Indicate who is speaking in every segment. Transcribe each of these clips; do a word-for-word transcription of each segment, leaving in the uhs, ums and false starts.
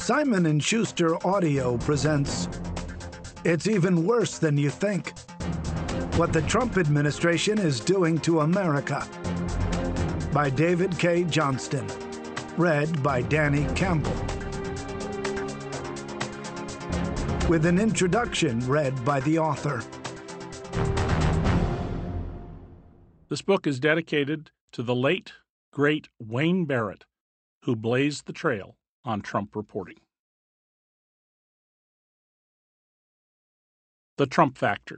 Speaker 1: Simon and Schuster Audio presents It's Even Worse Than You Think: What the Trump Administration is Doing to America, by David K. Johnston. Read by Danny Campbell. With an introduction read by the author.
Speaker 2: This book is dedicated to the late, great Wayne Barrett, who blazed the trail on Trump reporting. The Trump Factor.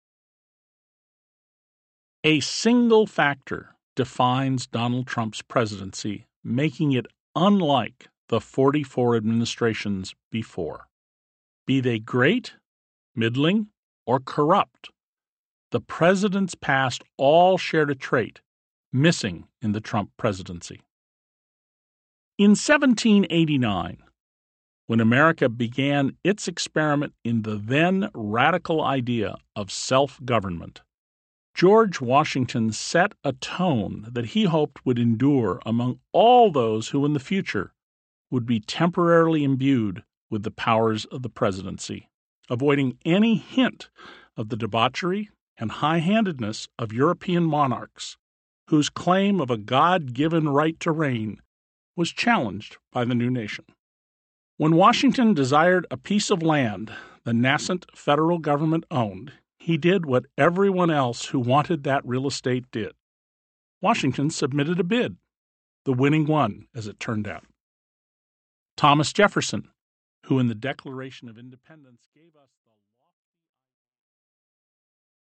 Speaker 2: A single factor defines Donald Trump's presidency, making it unlike the forty-four administrations before. Be they great, middling, or corrupt, the presidents past all shared a trait missing in the Trump presidency. In seventeen eighty-nine, when America began its experiment in the then radical idea of self-government, George Washington set a tone that he hoped would endure among all those who in the future would be temporarily imbued with the powers of the presidency, avoiding any hint of the debauchery and high-handedness of European monarchs, whose claim of a God-given right to reign was challenged by the new nation. When Washington desired a piece of land the nascent federal government owned, he did what everyone else who wanted that real estate did. Washington submitted a bid, the winning one, as it turned out. Thomas Jefferson, who in the Declaration of Independence gave us